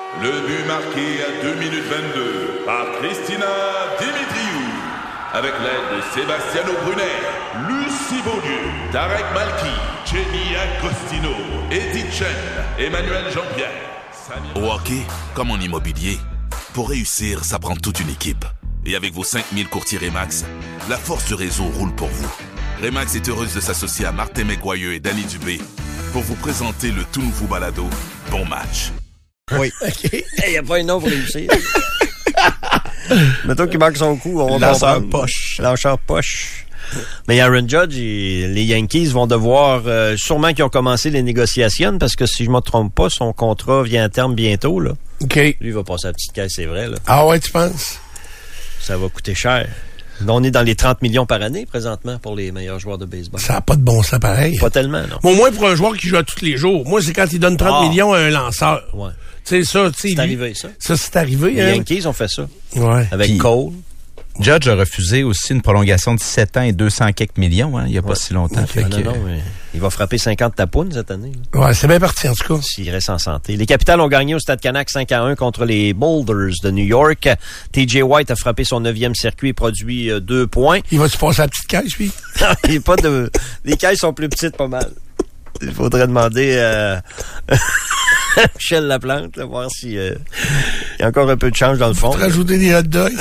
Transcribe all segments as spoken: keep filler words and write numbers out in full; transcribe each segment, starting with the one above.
Le but marqué à deux minutes vingt-deux par Christina Dimitriou. Avec l'aide de Sebastiano Brunet, Lucie Beaulieu, Tarek Malki, Jenny Agostino, Edith Chen, Emmanuel Jean-Pierre. Samir... Au hockey, comme en immobilier, pour réussir, ça prend toute une équipe. Et avec vos cinq mille courtiers Remax, la force du réseau roule pour vous. Remax est heureuse de s'associer à Martin McGuire et Danny Dubé pour vous présenter le tout nouveau balado Bon Match. Oui. OK. Il n'y a pas un nom pour réussir. Mettons qu'il marque son coup, on va Lanceur poche. Lanceur poche. Mais Aaron Judge, et les Yankees vont devoir, euh, sûrement qu'ils ont commencé les négociations, parce que si je ne me trompe pas, son contrat vient à terme bientôt. Là. OK. Lui, il va passer à la petite caisse, c'est vrai. Là. Ah ouais, tu penses? Ça va coûter cher. On est dans les trente millions par année, présentement, pour les meilleurs joueurs de baseball. Ça n'a pas de bon sens pareil. Pas tellement, non. Mais au moins pour un joueur qui joue à tous les jours. Moi, c'est quand il donne trente ah. millions à un lanceur. Ouais. Tu sais, ça, tu sais. C'est arrivé, ça. Ça, c'est arrivé, Les hein? Yankees ont fait ça. Ouais. Avec Puis, Cole. Judge a refusé aussi une prolongation de sept ans et deux cents quelques millions, hein, il n'y a pas ouais. si longtemps. Okay. Fait Ah, que... non, non, mais il va frapper cinquante tapounes cette année. Là. Ouais, c'est bien parti, en tout cas. S'il reste en santé. Les Capitals ont gagné au Stade Canac cinq à un contre les Boulders de New York. T J White a frappé son neuvième circuit et produit euh, deux points. Il va-tu passer à la petite caisse, lui? Il n'y a pas de... Les caisses sont plus petites, pas mal. Il faudrait demander euh... Michel Laplante, là, voir si euh... il y a encore un peu de change dans le fond. Faut rajouter des hot dogs.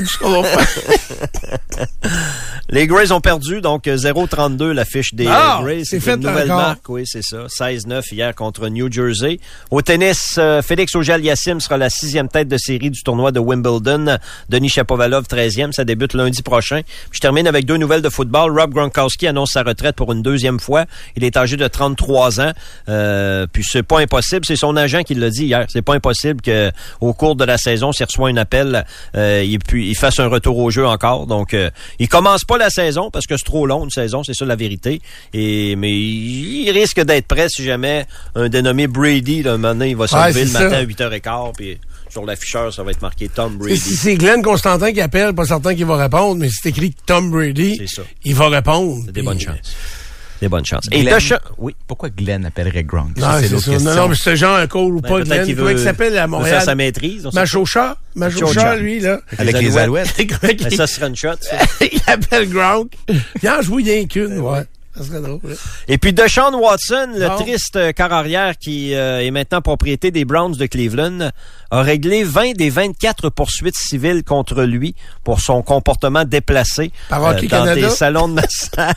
Les Grays ont perdu, donc zéro trente-deux l'affiche des ah, Grays. C'est, c'est fait une nouvelle encore. marque, oui, c'est ça. seize neuf hier contre New Jersey. Au tennis, euh, Félix Auger-Aliassime sera la sixième tête de série du tournoi de Wimbledon. Denis Shapovalov, treizième. Ça débute lundi prochain. Puis je termine avec deux nouvelles de football. Rob Gronkowski annonce sa retraite pour une deuxième fois. Il est âgé de trente-trois ans. Euh, puis c'est pas impossible. C'est son agent qui l'a dit hier. C'est pas impossible que au cours de la saison, s'il reçoit un appel, euh, il, puis, il fasse un retour au jeu encore. Donc, euh, il commence pas la saison parce que c'est trop long une saison, c'est ça la vérité. Et mais il, il risque d'être prêt si jamais un dénommé Brady, là, un moment donné, il va se ouais, lever le ça. matin à huit heures quinze, puis sur l'afficheur, ça va être marqué Tom Brady. Et si c'est Glenn Constantin qui appelle, pas certain qu'il va répondre, mais si c'est écrit Tom Brady, c'est ça. Il va répondre. C'est des puis... bonnes chances. Des bonnes chances. Glenn, Et Deschamps, oui. Pourquoi Glenn appellerait Gronk? Non, Ça, c'est, c'est l'autre ça. question. Non, non, mais c'est genre un Cole ou Ben, pas peut-être Glenn. qu'il Comment veut, il s'appelle à veut Montréal? faire sa maîtrise. Machocha? Machocha, lui, là. Avec les Alouettes. Mais ça serait une shot, ça. Il appelle Gronk. Il en joue rien qu'une, ouais. Ça serait drôle. Là. Et puis Deshaun Watson, le bon. triste quart arrière qui euh, est maintenant propriété des Browns de Cleveland, a réglé vingt des vingt-quatre poursuites civiles contre lui pour son comportement déplacé Par Hockey euh, dans Canada? des salons de massage.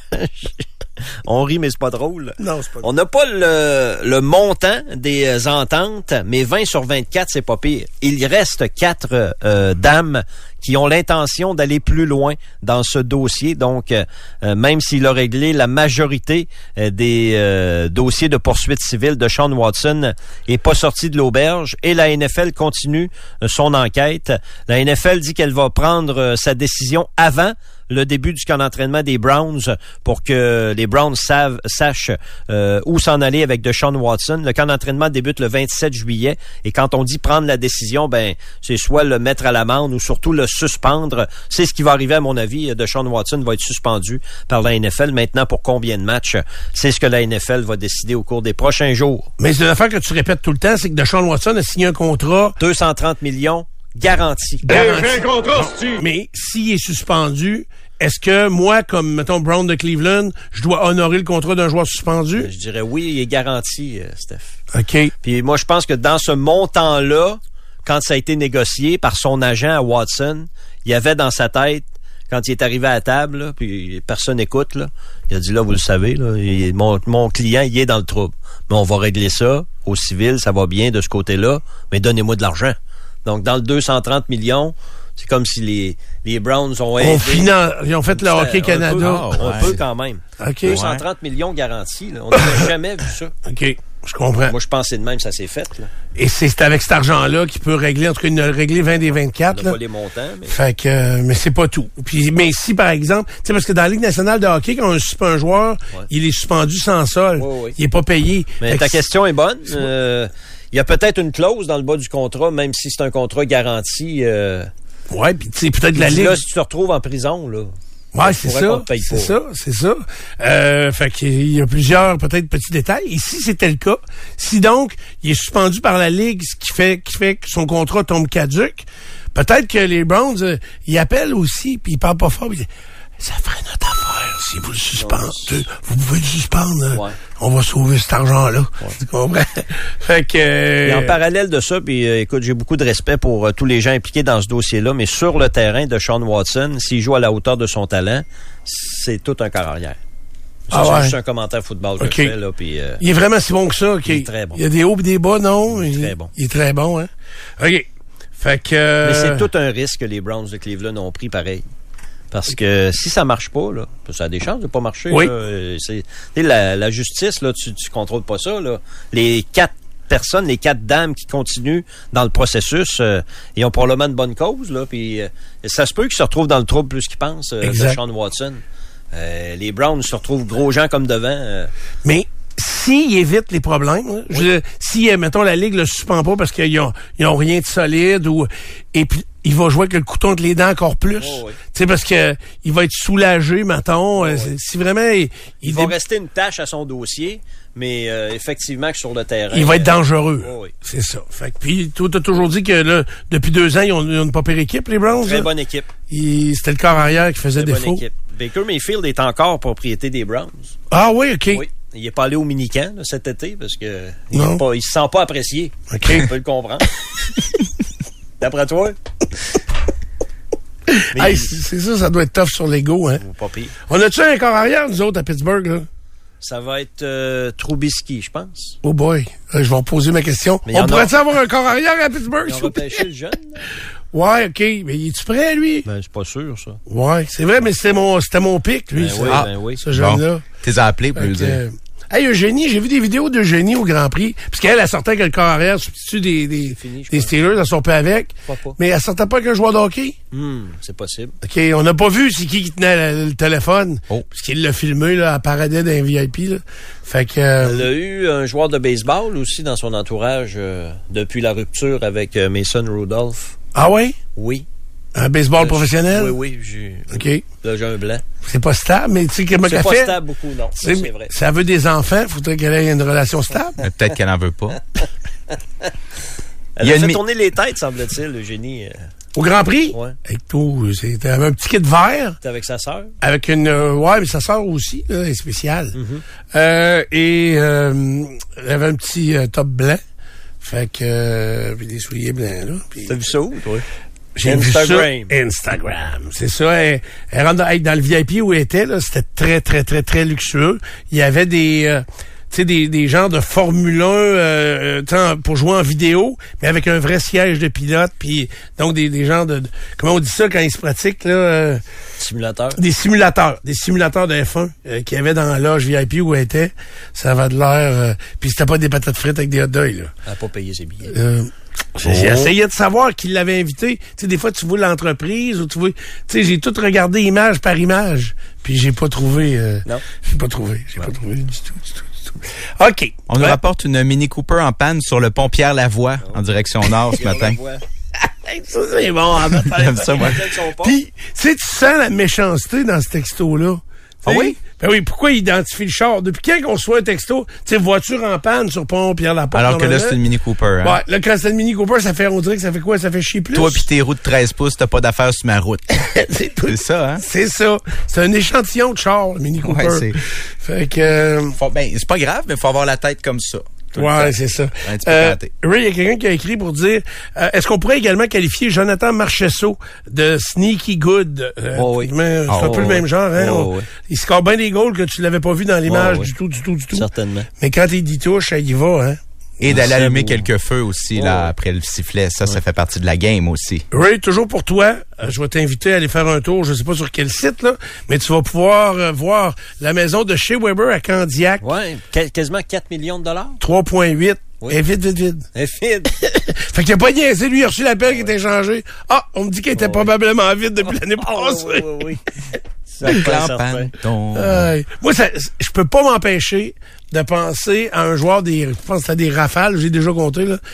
On rit, mais c'est pas drôle. Non, c'est pas drôle. On n'a pas le, le montant des euh, ententes, mais vingt sur vingt-quatre, c'est pas pire. Il reste quatre euh, dames qui ont l'intention d'aller plus loin dans ce dossier. Donc, euh, même s'il a réglé la majorité euh, des euh, dossiers de poursuite civile de Deshaun Watson est pas sorti de l'auberge et la N F L continue euh, son enquête. La N F L dit qu'elle va prendre euh, sa décision avant le début du camp d'entraînement des Browns pour que les Browns savent, sachent euh, où s'en aller avec Deshaun Watson. Le camp d'entraînement débute le vingt-sept juillet et quand on dit prendre la décision, ben c'est soit le mettre à l'amende ou surtout le suspendre. C'est ce qui va arriver à mon avis. Deshaun Watson va être suspendu par la N F L. Maintenant, pour combien de matchs? C'est ce que la N F L va décider au cours des prochains jours. Mais c'est une affaire que tu répètes tout le temps, c'est que Deshaun Watson a signé un contrat... deux cent trente millions garantis. Garanti. Un contrat, mais s'il est suspendu... Est-ce que moi, comme, mettons, Brown de Cleveland, je dois honorer le contrat d'un joueur suspendu? Je dirais oui, il est garanti, euh, Steph. OK. Puis moi, je pense que dans ce montant-là, quand ça a été négocié par son agent à Watson, il y avait dans sa tête, quand il est arrivé à la table, là, puis personne n'écoute, là, il a dit, là, vous le savez, là, il, mon, mon client, il est dans le trouble. Mais on va régler ça au civil, ça va bien de ce côté-là, mais donnez-moi de l'argent. Donc, dans le deux cent trente millions, c'est comme si les, les Browns ont aidé. On finan... Ils ont fait le Hockey Canada. Peu, Oh, on ouais. peut quand même. OK. deux cent trente millions garantis. Là. On n'a jamais vu ça. OK. Je comprends. Moi, je pensais de même, ça s'est fait. Là. Et c'est, c'est avec cet argent-là qu'il peut régler, en tout cas, il a réglé vingt des vingt-quatre. On n'a Là. pas les montants. Mais... Fait que, euh, mais c'est pas tout. Puis, mais si, par exemple, tu sais, parce que dans la Ligue nationale de hockey, quand on suspend un joueur, ouais. il il est suspendu sans sol. Oui, oui. Il est pas payé. Mais fait ta que question est bonne. Euh, il y a peut-être une clause dans le bas du contrat, même si c'est un contrat garanti. Euh, ouais, puis tu sais, peut-être la Ligue. Ligue... Là, si tu te retrouves en prison, là. Ouais, c'est ça, c'est ça, c'est ça. Euh, fait qu'il y a plusieurs peut-être petits détails. Et si c'était le cas, si donc il est suspendu par la Ligue, ce qui fait qui fait que son contrat tombe caduc, peut-être que les Browns, euh, ils appellent aussi, puis ils parlent pas fort, ils disent, ça ferait notre affaire si vous le suspendez. Vous pouvez le suspendre. Ouais. On va sauver cet argent-là. Ouais. Tu comprends? Fait que... Euh... Et en parallèle de ça, puis euh, écoute, j'ai beaucoup de respect pour euh, tous les gens impliqués dans ce dossier-là, mais sur le terrain de Sean Watson, s'il joue à la hauteur de son talent, c'est tout un corps arrière. Ça, ah c'est ouais. juste un commentaire football que okay. je fais, là, puis... Euh, il est vraiment si bon que ça. Okay. Il est très bon. Il y a des hauts et des bas, non? Il est il, très bon. Il est très bon, hein? OK. Fait que... Euh... Mais c'est tout un risque que les Browns de Cleveland ont pris pareil. Parce que si ça marche pas, là, ça a des chances de pas marcher. Oui. Là. C'est, la, la justice, là, tu, tu contrôles pas ça. Là. Les quatre personnes, les quatre dames qui continuent dans le processus, euh, ils ont probablement une bonne cause. Là, puis, euh, ça se peut qu'ils se retrouvent dans le trouble plus qu'ils pensent, euh, de Sean Watson. Euh, les Browns se retrouvent gros gens comme devant. Euh. Mais s'ils évitent les problèmes, là, oui. je, si, mettons, la Ligue le suspend pas parce qu'ils ont, ils ont rien de solide, ou et puis il va jouer avec le couteau entre les dents encore plus. Oh, oui. Tu sais, parce que il va être soulagé, mettons. Oh, oui. Si vraiment... Il, il, il va dé... rester une tâche à son dossier, mais euh, effectivement que sur le terrain... Il va être dangereux. Oh, oui. C'est ça. Fait que, puis, toi, t'as toujours dit que là, depuis deux ans, ils ont, ils ont une pas pire équipe, les Browns. Très là. bonne équipe. Il, c'était le corps arrière qui faisait Très défaut. Bonne équipe. Baker Mayfield est encore propriété des Browns. Ah oui, OK. Oui. Il n'est pas allé au mini-camp là, cet été parce que il ne se sent pas apprécié. Okay. On peut le comprendre. D'après toi? Hey, il... c'est ça, ça doit être tough sur l'ego, hein? Pas pire. On a-tu un corps arrière, nous autres, à Pittsburgh, là? Ça va être euh, Trubisky, je pense. Oh boy, euh, je vais poser ma question. Mais on pourrait-tu a... avoir un corps arrière à Pittsburgh? Ils ont repêché le jeune, là? Ouais, OK. Mais es-tu prêt, lui? Ben, c'est pas sûr, ça. Ouais, c'est vrai, mais c'était mon, c'était mon pic, lui. Ben oui, ah, ben oui. Ce jeune-là. Bon, t'es appelé pour le dire. Euh, hey, Eugénie, j'ai vu des vidéos d'Eugénie au Grand Prix. Parce qu'elle, elle sortait avec le corps arrière, substitut des, des, fini, des Steelers, elle sortait avec. Pas. Mais elle sortait pas avec un joueur de hockey? Hmm, c'est possible. OK, on n'a pas vu c'est qui qui tenait le, le téléphone. Oh. Parce qu'il l'a filmé, là, à paradis d'un V I P, là. Fait que... Euh, elle a eu un joueur de baseball aussi dans son entourage euh, depuis la rupture avec euh, Mason Rudolph. Ah ouais? Oui. Un baseball euh, professionnel? Oui, oui. J'ai, OK. Là, j'ai un blanc. C'est pas stable, mais tu sais comment c'est qu'elle pas fait? stable beaucoup, non. Ça, c'est vrai. Ça veut des enfants, faudrait qu'elle ait une relation stable. Mais peut-être qu'elle en veut pas. Elle a, a fait mi- tourner les têtes, semble-t-il, le génie. Euh... Au Grand Prix? Ouais. Avec tout, c'était un petit kit vert. C'était avec sa sœur? Avec une, euh, ouais, mais sa sœur aussi, là, est spéciale. Mm-hmm. Euh, et, euh, elle avait un petit euh, top blanc. Fait que, euh, puis des souliers blancs, là. Puis... T'as vu ça où, toi? J'ai Instagram. vu ça. Instagram. C'est ça. Elle, elle rentre dans, dans le V I P où elle était, là, c'était très, très, très, très luxueux. Il y avait des, euh, tu sais, des, des genres de Formule un, euh, pour jouer en vidéo, mais avec un vrai siège de pilote, puis donc des, des genres de, de, comment on dit ça quand ils se pratiquent, là? Euh, simulateurs. Des simulateurs. Des simulateurs de F un, euh, qu'il y avait dans la loge V I P où elle était. Ça avait de l'air, euh, puis c'était pas des patates frites avec des hot dogs, là. Elle n'a pas payé ses billets. Euh, J'ai oh. essayé de savoir qui l'avait invité. Tu sais, des fois, tu vois l'entreprise ou tu vois... Tu sais, j'ai tout regardé image par image, puis j'ai pas trouvé... Euh, non. J'ai pas trouvé. J'ai non. pas trouvé du tout, du tout, du tout. OK. On nous ouais. rapporte une Mini Cooper en panne sur le pont Pierre-Lavoie, oh. en direction nord ce matin. Ça, c'est bon, en matin. J'aime ça, moi. Puis, tu sais, tu sens la méchanceté dans ce texto-là. Ah oui? Ben oui, pourquoi il identifie le char? Depuis quand qu'on soit un texto, tu sais, voiture en panne sur pont Pierre-Laporte. Alors que là, c'est une Mini Cooper. Hein? Ouais, là, quand c'est une Mini Cooper, ça fait, on dirait que ça fait quoi? Ça fait chier plus. Toi pis tes roues de treize pouces, t'as pas d'affaires sur ma route. c'est, c'est ça, hein? C'est ça. C'est un échantillon de char, le Mini Cooper. Ouais, c'est... Fait que... Euh... Faut, ben, c'est pas grave, mais faut avoir la tête comme ça. Ouais, c'est ça. Un petit peu euh, Ray, il y a quelqu'un qui a écrit pour dire euh, est-ce qu'on pourrait également qualifier Jonathan Marchessault de sneaky good? Euh, oh oui. C'est oh, un peu oh, le même genre, hein? Oh, on, oui. Il score bien des goals que tu l'avais pas vu dans l'image oh, oui. du tout, du tout, du tout. Certainement. Mais quand il dit touche, ça y va, hein? Et d'aller allumer beau. quelques feux aussi, oh. là, après le sifflet. Ça, ouais. ça fait partie de la game aussi. Ray, toujours pour toi, euh, je vais t'inviter à aller faire un tour, je sais pas sur quel site, là, mais tu vas pouvoir euh, voir la maison de chez Weber à Candiac. Ouais, qu- quasiment quatre millions de dollars. trois virgule huit. Oui. Et vite, vite, vite. Et vide. Fait qu'il a pas niaisé, lui, il a reçu l'appel qui était changé. Ah, on me dit qu'il était oh, probablement vide depuis oh, l'année passée. Oui, oui, oui. Ça clair, euh, moi, ça, je peux pas m'empêcher de penser à un joueur des, je pense que c'était des Rafales, j'ai déjà compté, là.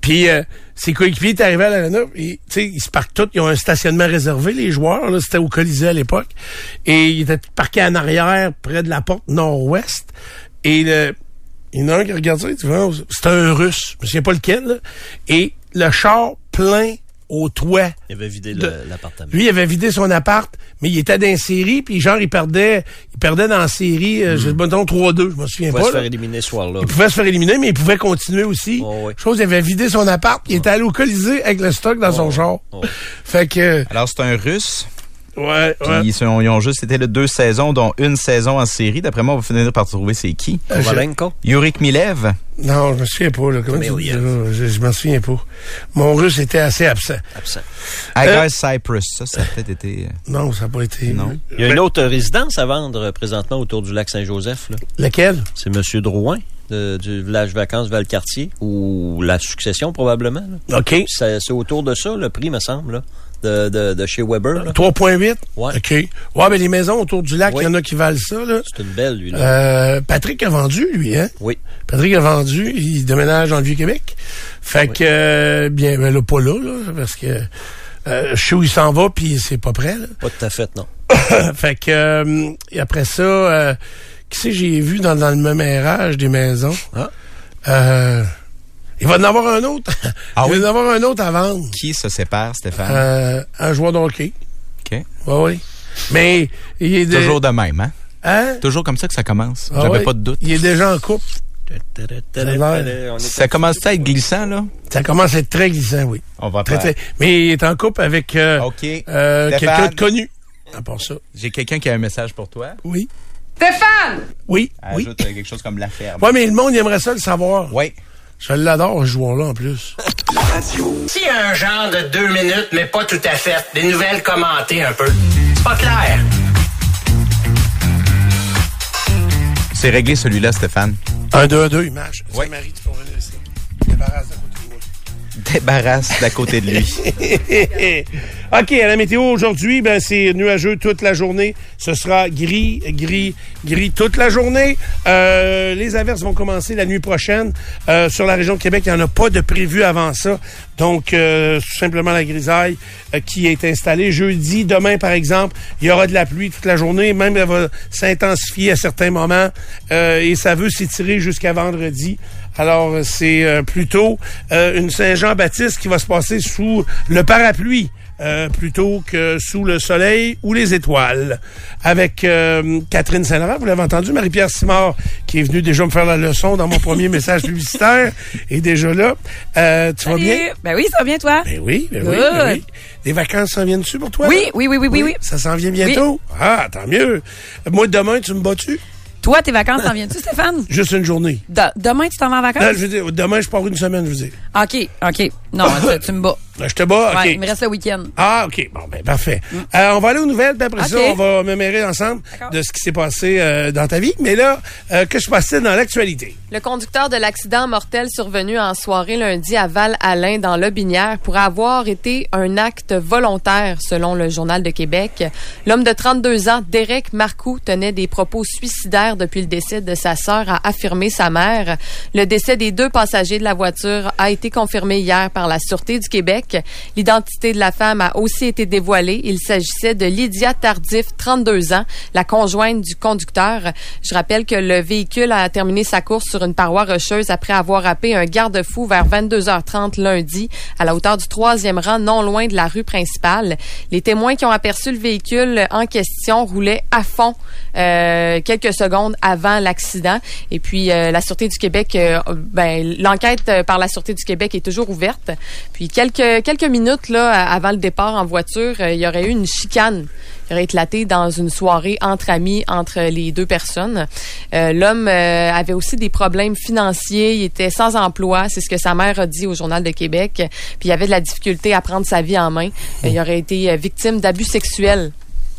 Puis euh, ses coéquipiers étaient arrivés à l'arena, et tu sais, ils se parquent tous, ils ont un stationnement réservé, les joueurs, là, c'était au Colisée à l'époque, et ils étaient parqués en arrière, près de la porte nord-ouest, et le, il y en a un qui regarde ça, tu vois, c'était un Russe, je me souviens pas lequel, là, et le char plein au toit. Il avait vidé de, le, l'appartement. Lui, il avait vidé son appart, mais il était dans une série, puis genre, il perdait, il perdait dans la série, euh, mm. je sais pas, trois deux, je me souviens il pas. Il pouvait se là. faire éliminer ce soir-là. Il pouvait se faire éliminer, mais il pouvait continuer aussi. Oh, oui. Chose, il avait vidé son appart, il oh. était allé au Colisée avec le stock dans oh. son char. Oh. Fait que... Alors, c'est un Russe. Ouais, puis ouais. Ils, sont, ils ont juste été là, deux saisons, dont une saison en série. D'après moi, on va finir par trouver c'est qui. Euh, Kovalenko? Yuri Khmilev. Non, je me souviens pas. Là. Comment tu dis, là? Je, je m'en souviens pas. Mon Russe était assez absent. Absent. Agar euh, Cyprus, ça, ça a peut-être été... Non, ça n'a pas été... Non. Il y a une autre résidence à vendre présentement autour du lac Saint-Joseph. Là. Laquelle? C'est M. Drouin. De, du village vacances Valcartier, ou la succession probablement. Là. OK. C'est, c'est autour de ça, le prix, me semble, là, de, de, de chez Weber. Là. trois virgule huit? Ouais. OK. Ouais, mais les maisons autour du lac, il oui. y en a qui valent ça. Là. C'est une belle, lui. Là. Euh, Patrick a vendu, lui, hein? Oui. Patrick a vendu, il déménage dans le Vieux-Québec. Fait oui. que, euh, bien, ben là, pas là, là, parce que euh, je sais où il s'en va, puis c'est pas prêt. Là. Pas tout à fait, non. Fait que, euh, et après ça... Euh, qui c'est j'ai vu dans, dans le mémérage des maisons? Ah. Euh, il va en avoir un autre. Ah il oui? va en avoir un autre à vendre. Qui se sépare, Stéphane? Euh, un joueur de hockey. OK. Oui, oui. Mais il est de... Toujours de même, hein? Hein? Toujours comme ça que ça commence. Ah J'avais oui. pas de doute. Il est déjà en couple. Ça commence à être glissant, là? Ça commence à être très glissant, oui. On va très, faire. très... Mais il est en couple avec euh, OK. euh, quelqu'un de connu. À part ça. J'ai quelqu'un qui a un message pour toi. Oui. Stéphane! Oui, Ajoute oui. quelque chose comme la ferme. Oui, mais le monde il aimerait ça le savoir. Oui. Je l'adore, ce joueur-là, en plus. La radio. S'il y a un genre de deux minutes, mais pas tout à fait, des nouvelles commentées un peu, c'est pas clair. C'est réglé celui-là, Stéphane. Un, deux, un, deux, image. Oui. C'est Marie, tu peux revenir ici. Débarrasse d'à côté de moi. Débarrasse d'à côté de lui. OK, à la météo aujourd'hui, ben c'est nuageux toute la journée. Ce sera gris, gris, gris toute la journée. Euh, les averses vont commencer la nuit prochaine. Euh, sur la région de Québec, il n'y en a pas de prévu avant ça. Donc, euh, tout simplement la grisaille euh, qui est installée. Jeudi, demain, par exemple, il y aura de la pluie toute la journée. Même, elle va s'intensifier à certains moments. Euh, et ça veut s'étirer jusqu'à vendredi. Alors, c'est euh, plutôt euh, une Saint-Jean-Baptiste qui va se passer sous le parapluie. Euh, plutôt que sous le soleil ou les étoiles. Avec euh, Catherine Saint-Laurent, vous l'avez entendu, Marie-Pierre Simard, qui est venue déjà me faire la leçon dans mon premier message publicitaire, est déjà là. Euh, tu Salut. vas bien? Ben oui, ça va bien, toi? Ben oui, ben oui, ben oui. Les vacances s'en viennent dessus pour toi? Oui, là? oui, oui, oui, oui, oui. Ça s'en vient bientôt? Oui. Ah, tant mieux. Moi, demain, tu me bats-tu? Toi, tes vacances, t'en viens-tu, Stéphane? Juste une journée. De- demain, tu t'en vas en vacances? Non, je veux dire, demain, je pars une semaine, je veux dire. OK, OK. Non, tu, tu me bats. Je te bats? OK. Ouais, il me reste le week-end. Ah, OK. Bon, ben, parfait. Mm. Euh, on va aller aux nouvelles, puis après okay. ça, on va me mêler ensemble D'accord. de ce qui s'est passé euh, dans ta vie. Mais là, euh, que se passe-t-il dans l'actualité? Le conducteur de l'accident mortel survenu en soirée lundi à Val-Alain, dans Lotbinière, pourrait avoir été un acte volontaire, selon le Journal de Québec. L'homme de trente-deux ans, Derek Marcoux, tenait des propos suicidaires depuis le décès de sa sœur, a affirmé sa mère. Le décès des deux passagers de la voiture a été confirmé hier par la Sûreté du Québec. L'identité de la femme a aussi été dévoilée. Il s'agissait de Lydia Tardif, trente-deux ans, la conjointe du conducteur. Je rappelle que le véhicule a terminé sa course sur une paroi rocheuse après avoir happé un garde-fou vers vingt-deux heures trente lundi, à la hauteur du troisième rang, non loin de la rue principale. Les témoins qui ont aperçu le véhicule en question roulaient à fond euh, quelques secondes avant l'accident. Et puis, euh, la Sûreté du Québec, euh, ben, l'enquête par la Sûreté du Québec est toujours ouverte. Puis, quelques, quelques minutes là, avant le départ en voiture, euh, il y aurait eu une chicane. Il aurait éclaté dans une soirée entre amis, entre les deux personnes. Euh, l'homme euh, avait aussi des problèmes financiers. Il était sans emploi. C'est ce que sa mère a dit au Journal de Québec. Puis il avait de la difficulté à prendre sa vie en main. Euh, il aurait été victime d'abus sexuels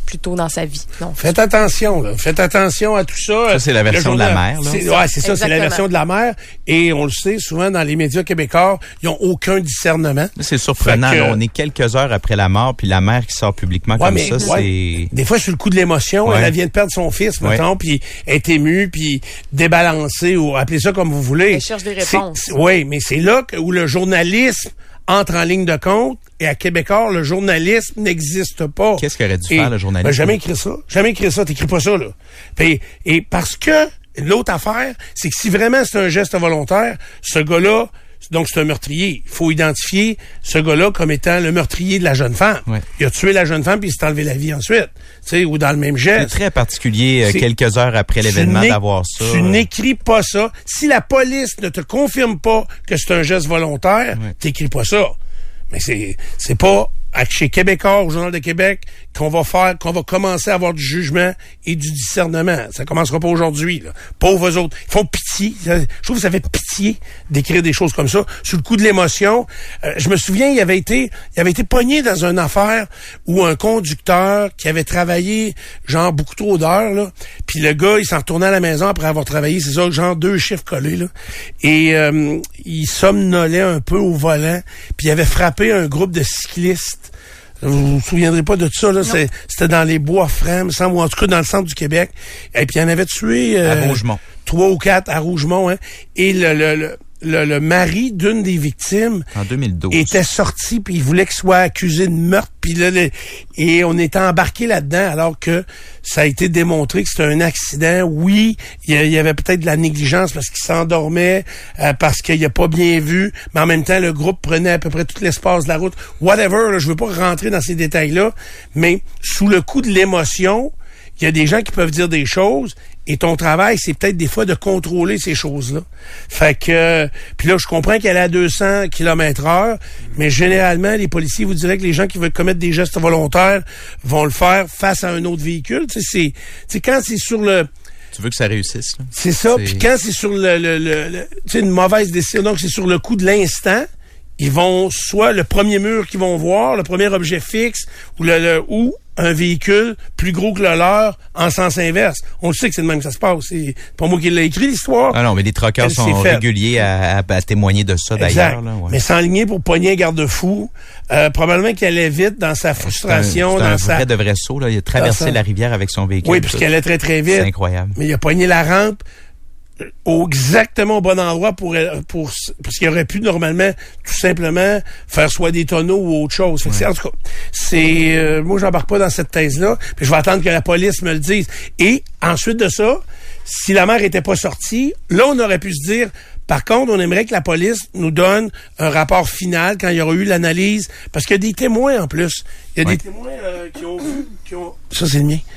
plus tôt dans sa vie. Donc, faites attention, là. Faites attention à tout ça. Ça, c'est la version journal, de la mer, là. C'est, ouais, c'est ça, Exactement. c'est la version de la mer. Et on le sait, souvent, dans les médias québécois, ils n'ont aucun discernement. C'est surprenant. Fait que, là, on est quelques heures après la mort, puis la mère qui sort publiquement ouais, comme mais, ça, ouais. c'est... Des fois, sur le coup de l'émotion, Ouais. elle vient de perdre son fils, Ouais. mettons, puis elle est émue, puis débalancée, ou appelez ça comme vous voulez. Elle cherche des réponses. Oui, mais c'est là que, où le journalisme entre en ligne de compte, et à Québécois, le journalisme n'existe pas. Qu'est-ce qu'aurait dû Et, faire le journaliste? Ben, jamais écrit ça. Jamais écrit ça. T'écris pas ça, là. Puis, et parce que l'autre affaire, c'est que si vraiment c'est un geste volontaire, ce gars-là, donc c'est un meurtrier. Il faut identifier ce gars-là comme étant le meurtrier de la jeune femme. Ouais. Il a tué la jeune femme puis il s'est enlevé la vie ensuite. Tu sais, ou dans le même C'est geste. très particulier, euh, C'est- quelques heures après Tu l'événement, n'é- d'avoir ça. Tu euh, n'écris pas ça. Si la police ne te confirme pas que c'est un geste volontaire, Ouais. t'écris pas ça. Mais c'est c'est pas à chez Québécois, au Journal de Québec, qu'on va faire, qu'on va commencer à avoir du jugement et du discernement. Ça commencera pas aujourd'hui, là. Pauvres eux autres. Ils font pitié. Je trouve que ça fait pitié d'écrire des choses comme ça. Sous le coup de l'émotion, euh, je me souviens, il avait été, il avait été pogné dans une affaire où un conducteur qui avait travaillé, genre, beaucoup trop d'heures, là. Puis le gars, il s'en retournait à la maison après avoir travaillé, c'est ça, genre, deux chiffres collés, là. Et, euh, il somnolait un peu au volant. Puis il avait frappé un groupe de cyclistes. Vous vous souviendrez pas de tout ça, là. C'est, c'était dans les bois francs, me semble, ou en tout cas dans le centre du Québec. Et puis il en avait tué euh, À Rougemont. trois ou quatre à Rougemont, hein. Et le, le, le, le, le mari d'une des victimes En deux mille douze. était sorti puis il voulait qu'il soit accusé de meurtre puis là le- et on était embarqué là-dedans alors que ça a été démontré que c'était un accident. Oui, il y, a- il y avait peut-être de la négligence parce qu'il s'endormait, euh, parce qu'il a pas bien vu, mais en même temps le groupe prenait à peu près tout l'espace de la route. Whatever, là, je veux pas rentrer dans ces détails-là, mais sous le coup de l'émotion, il y a des gens qui peuvent dire des choses et ton travail, c'est peut-être des fois de contrôler ces choses-là. Fait que, euh, puis là, je comprends qu'elle est à deux cents kilomètres heure, mais généralement, les policiers vous diraient que les gens qui veulent commettre des gestes volontaires vont le faire face à un autre véhicule. Tu sais, c'est, tu sais, quand c'est sur le, Tu veux que ça réussisse, là? c'est ça. C'est- Puis quand c'est sur le, le, le, le- tu sais, une mauvaise décision, donc c'est sur le coup de l'instant, ils vont soit le premier mur qu'ils vont voir, le premier objet fixe, ou le, le ou un véhicule plus gros que le leur en sens inverse. On le sait que c'est de même que ça se passe. C'est pas moi qui l'ai écrit, l'histoire. Ah non, mais les truckers Elle sont s'est faite. réguliers à, à- à témoigner de ça, Exact. d'ailleurs. Là, ouais. Mais s'enligner pour pogner un garde-fou, euh, probablement qu'il allait vite dans sa C'est un, frustration, c'est un dans sa... vrai de vrai saut. Là. Il a traversé ça. la rivière avec son véhicule. Oui, puisqu'elle allait très, très vite. C'est incroyable. Mais il a pogné la rampe euh, au exactement au bon endroit pour, pour parce qu'il aurait pu normalement tout simplement faire soit des tonneaux ou autre chose. Fait que c'est, en tout cas, c'est euh, moi j'embarque pas dans cette thèse-là, puis je vais attendre que la police me le dise. Et ensuite de ça, si la mère était pas sortie, là on aurait pu se dire par contre, on aimerait que la police nous donne un rapport final quand il y aura eu l'analyse, parce qu'il y a des témoins en plus. Il y a Oui. des témoins euh, qui ont vu, qui ont... Ça, c'est le mien.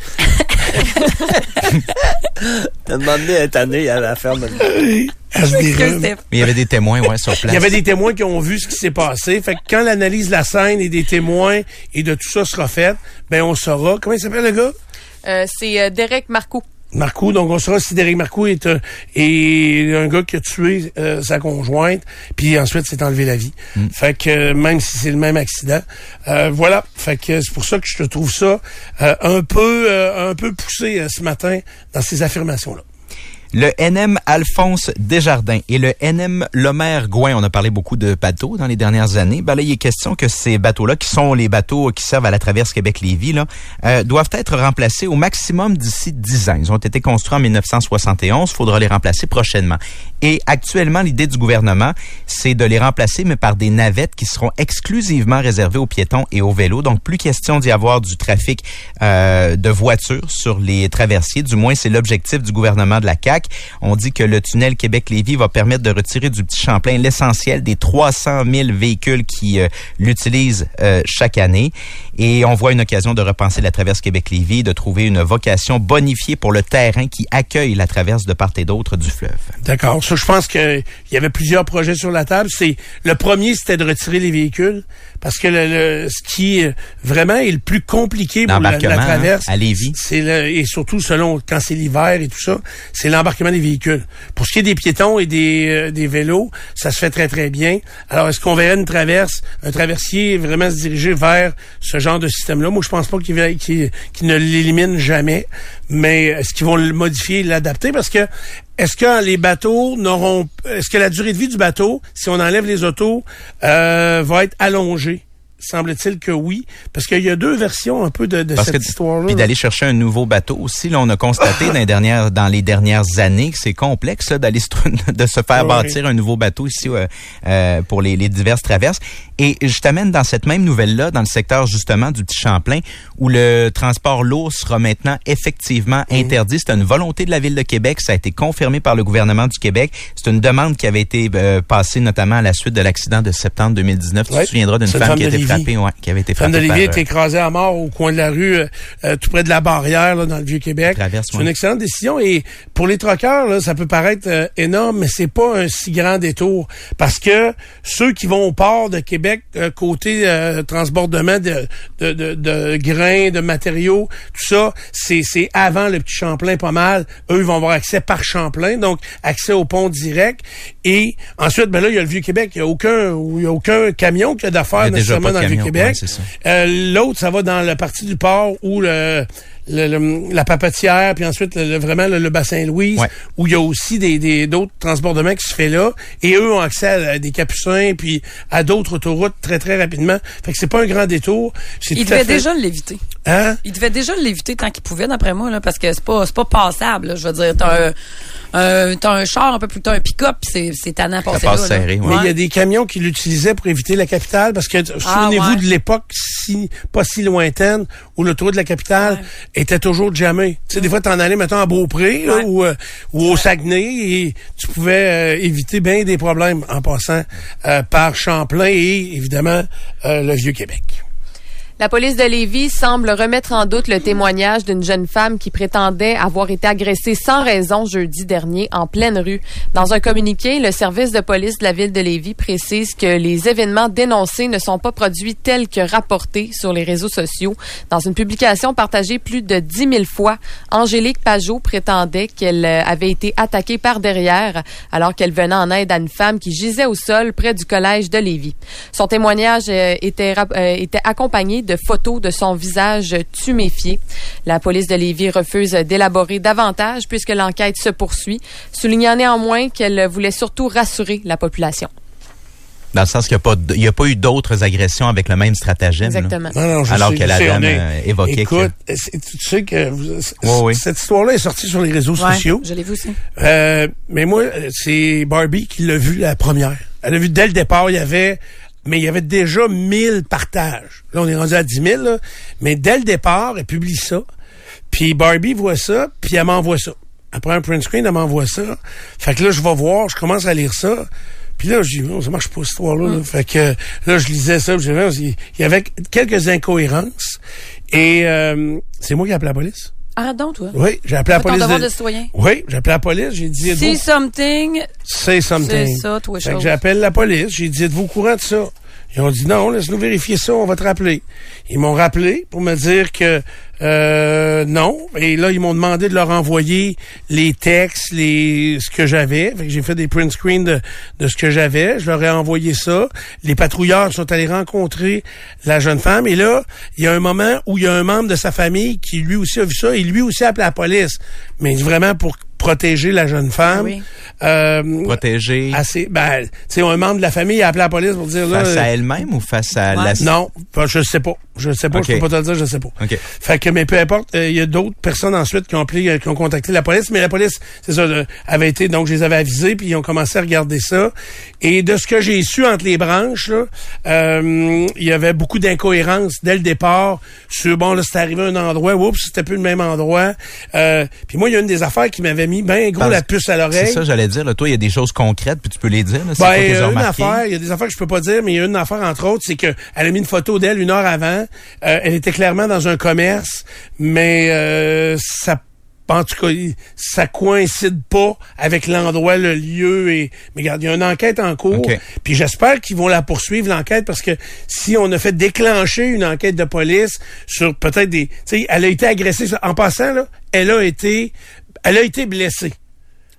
T'as demandé à être année à la ferme. Elle se dérobe. Mais il y avait des témoins, ouais, sur place. Il y avait des témoins qui ont vu ce qui s'est passé. Fait que quand l'analyse de la scène et des témoins et de tout ça sera faite, ben on saura. Comment il s'appelle le gars? Euh, c'est euh, Derek Marcoux. Marcoux. Donc on saura si Derek Marcoux est, euh, est un gars qui a tué euh, sa conjointe, puis ensuite s'est enlevé la vie. Mm. Fait que euh, même si c'est le même accident, euh, voilà. Fait que c'est pour ça que je te trouve ça euh, un peu euh, un peu poussé euh, ce matin dans ces affirmations-là. Le N M Alphonse Desjardins et le N M Lemaire-Gouin, on a parlé beaucoup de bateaux dans les dernières années. Ben là, il est question que ces bateaux-là, qui sont les bateaux qui servent à la traverse Québec-Lévis, là, euh, doivent être remplacés au maximum d'ici dix ans. Ils ont été construits en mille neuf cent soixante et onze. Il faudra les remplacer prochainement. Et actuellement, l'idée du gouvernement, c'est de les remplacer, mais par des navettes qui seront exclusivement réservées aux piétons et aux vélos. Donc, plus question d'y avoir du trafic euh, de voitures sur les traversiers. Du moins, c'est l'objectif du gouvernement de la C A Q. On dit que le tunnel Québec-Lévis va permettre de retirer du petit Champlain l'essentiel des trois cent mille véhicules qui euh, l'utilisent euh, chaque année. Et on voit une occasion de repenser la traverse Québec-Lévis, de trouver une vocation bonifiée pour le terrain qui accueille la traverse de part et d'autre du fleuve. D'accord. Ça, je pense qu'il y avait plusieurs projets sur la table. C'est le premier, c'était de retirer les véhicules, parce que le, le ce qui euh, vraiment est le plus compliqué pour la, la L'embarquement, traverse, hein, à Lévis. c'est le, et surtout selon quand c'est l'hiver et tout ça, c'est l'embarquement l'embarquement des véhicules. Pour ce qui est des piétons et des, euh, des vélos, ça se fait très, très bien. Alors, est-ce qu'on verrait une traverse, un traversier vraiment se diriger vers ce genre de système-là? Moi, je pense pas qu'il, va, qu'il, qu'il ne l'élimine jamais, mais est-ce qu'ils vont le modifier et l'adapter? Parce que est-ce que les bateaux n'auront... Est-ce que la durée de vie du bateau, si on enlève les autos, euh, va être allongée? Semble-t-il que oui, parce qu'il y a deux versions un peu de, de cette que, histoire-là. Puis d'aller chercher un nouveau bateau aussi, là, on a constaté dans les dernières dans les dernières années que c'est complexe là, d'aller se, de se faire oui. bâtir un nouveau bateau ici euh, euh, pour les, les diverses traverses. Et je t'amène dans cette même nouvelle-là, dans le secteur justement du Petit Champlain, où le transport lourd sera maintenant effectivement mmh. interdit. C'est une volonté de la Ville de Québec, ça a été confirmé par le gouvernement du Québec. C'est une demande qui avait été euh, passée notamment à la suite de l'accident de septembre deux mille dix-neuf. Tu ouais. te souviendras d'une femme, femme qui a été frappée, ouais, qui avait été frappée. Femme de Lévis par, était écrasée à mort au coin de la rue, euh, tout près de la barrière, là, dans le Vieux-Québec. Traverse, c'est ouais. une excellente décision. Et pour les troqueurs, là, ça peut paraître euh, énorme, mais c'est pas un si grand détour. Parce que ceux qui vont au port de Québec, euh, côté euh, transbordement de, de, de, de grains, de matériaux, tout ça, c'est, c'est avant le Petit Champlain pas mal. Eux, ils vont avoir accès par Champlain, donc accès au pont direct. Et ensuite, ben là, il y a le Vieux-Québec. Il y a aucun, il y a aucun camion qui a d'affaires nécessairement dans le Vieux-Québec. Ouais, euh, l'autre, ça va dans la partie du port où le Le, le, la Papetière, puis ensuite le, le, vraiment le, le bassin Louise, ouais. où il y a aussi des, des d'autres transbordements qui se fait là, et eux ont accès à, à des Capucins, puis à d'autres autoroutes très très rapidement. Fait que c'est pas un grand détour. C'est il devait fait... déjà l'éviter. Hein? Il devait déjà l'éviter tant qu'il pouvait, d'après moi, là, parce que c'est pas c'est pas passable. Là, je veux dire, t'as un, un t'as un char un peu plus, t'as un pick-up, puis c'est c'est tannant à passer là. Serré, là. Ouais. Mais il y a des camions qui l'utilisaient pour éviter la capitale, parce que ah, souvenez-vous ouais. de l'époque si pas si lointaine où l'autoroute de la capitale ouais. était toujours jammé. Tu sais, des fois, t'en allais, mettons, à Beaupré, là, ouais. ou, euh, ou au Saguenay, et tu pouvais euh, éviter bien des problèmes en passant euh, par Champlain et, évidemment, euh, le Vieux-Québec. La police de Lévis semble remettre en doute le témoignage d'une jeune femme qui prétendait avoir été agressée sans raison jeudi dernier en pleine rue. Dans un communiqué, le service de police de la ville de Lévis précise que les événements dénoncés ne sont pas produits tels que rapportés sur les réseaux sociaux. Dans une publication partagée plus de dix mille fois, Angélique Pajot prétendait qu'elle avait été attaquée par derrière alors qu'elle venait en aide à une femme qui gisait au sol près du collège de Lévis. Son témoignage était, était accompagné de de photos de son visage tuméfié. La police de Lévis refuse d'élaborer davantage puisque l'enquête se poursuit, soulignant néanmoins qu'elle voulait surtout rassurer la population. Dans le sens qu'il n'y a, a pas eu d'autres agressions avec le même stratagème. Exactement. Non, non, je alors sais, que la dame euh, évoquait écoute, que... tu sais que oui, oui. cette histoire-là est sortie sur les réseaux ouais, sociaux. Je l'ai vu aussi. Euh, mais moi, c'est Barbie qui l'a vu la première. Elle a vu dès le départ, il y avait... Mais il y avait déjà mille partages. Là, on est rendu à dix mille, là. Mais dès le départ, elle publie ça. Puis Barbie voit ça, puis elle m'envoie ça. Après un print screen, elle m'envoie ça. Fait que là, je vais voir, je commence à lire ça. Puis là, je dis, oh, ça marche pas, cette histoire-là. Là. Fait que là, je lisais ça, puis je disais, il y avait quelques incohérences. Et euh, c'est moi qui ai appelé la police. Arrête donc, toi. Oui, j'ai appelé la police. Ton devoir de... de citoyen. Oui, j'ai appelé la police, j'ai dit... See something. Say something. C'est ça, toi, chose. J'appelle la police, j'ai dit, êtes-vous au courant de ça? Ils ont dit, non, laisse-nous vérifier ça, on va te rappeler. Ils m'ont rappelé pour me dire que euh, non. Et là, ils m'ont demandé de leur envoyer les textes, les ce que j'avais. Fait que j'ai fait des print screens de, de ce que j'avais. Je leur ai envoyé ça. Les patrouilleurs sont allés rencontrer la jeune femme. Et là, il y a un moment où il y a un membre de sa famille qui lui aussi a vu ça. Et lui aussi a appelé la police. Mais vraiment pour protéger la jeune femme. Oui. Euh, protéger. Assez, ben, tu sais, un membre de la famille a appelé la police pour dire face là. à elle-même ou face à ouais. la. Non, je sais pas. Je sais pas, okay. Je peux pas te le dire, je sais pas. Okay. Fait que, mais peu importe, il euh, y a d'autres personnes ensuite qui ont appelé, euh, qui ont contacté la police, mais la police, c'est ça, euh, avait été, donc je les avais avisés, puis ils ont commencé à regarder ça. Et de ce que j'ai su entre les branches, là, euh, il y avait beaucoup d'incohérences dès le départ sur, bon, là, c'était arrivé à un endroit, oups, c'était plus le même endroit. Euh, puis moi, il y a une des affaires qui m'avait mis ben gros Parce la puce à l'oreille. C'est ça, j'allais dire, là, toi, il y a des choses concrètes, puis tu peux les dire, là, c'est ben, quoi que euh, une remarqué? affaire, il y a des affaires que je peux pas dire, mais il y a une affaire, entre autres, c'est que elle a mis une photo d'elle une heure avant. Euh, elle était clairement dans un commerce, mais euh, ça, en tout cas, ça coïncide pas avec l'endroit, le lieu. Et mais regarde, il y a une enquête en cours. Okay. Puis j'espère qu'ils vont la poursuivre l'enquête parce que si on a fait déclencher une enquête de police sur peut-être des, tu sais, elle a été agressée. En passant là, elle a été, elle a été blessée.